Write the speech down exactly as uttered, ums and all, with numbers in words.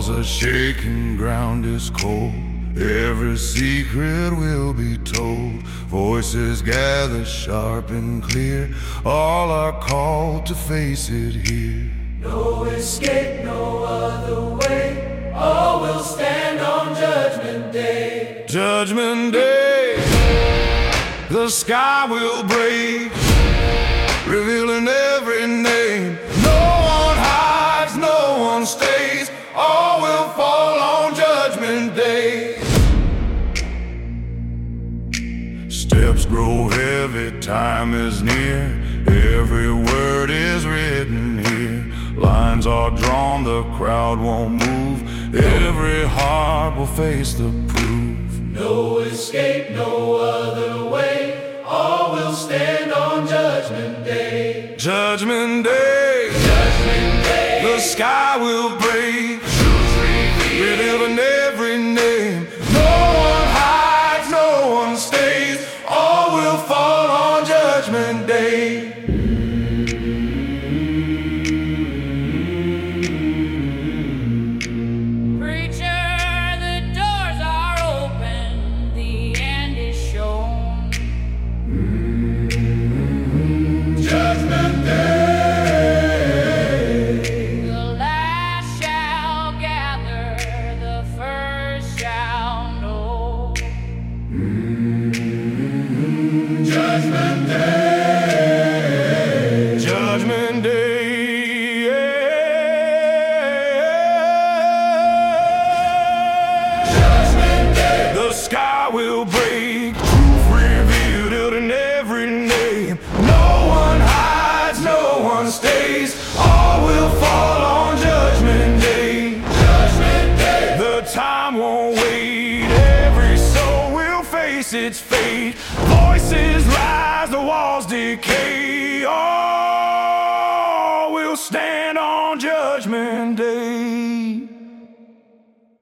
'cause the shaking ground is cold. Every secret will be told. Voices gather sharp and clear. All are called to face it here. No escape, no other way. All will stand on Judgment Day. Judgment Day, the sky will break, revealing every name. No one hides, no one stays. All will fall on Judgment Day. Steps grow heavy, time is near. Every word is written here. Lines are drawn, the crowd won't move. Every heart will face the proof. No escape, no other way. All will stand on Judgment Day. Judgment Day, Judgment Day, the sky will break, revealing every name. No one hides, no one stays. All will fall on Judgment Day. Judgment Day, Judgment Day, yeah. Judgment Day, the sky will break, truth revealed in every name. No one hides, no one stays. All will fall on Judgment Day. Judgment Day, the time won't wait. Every soul will face its fate. Voices rise, the walls decay. Oh,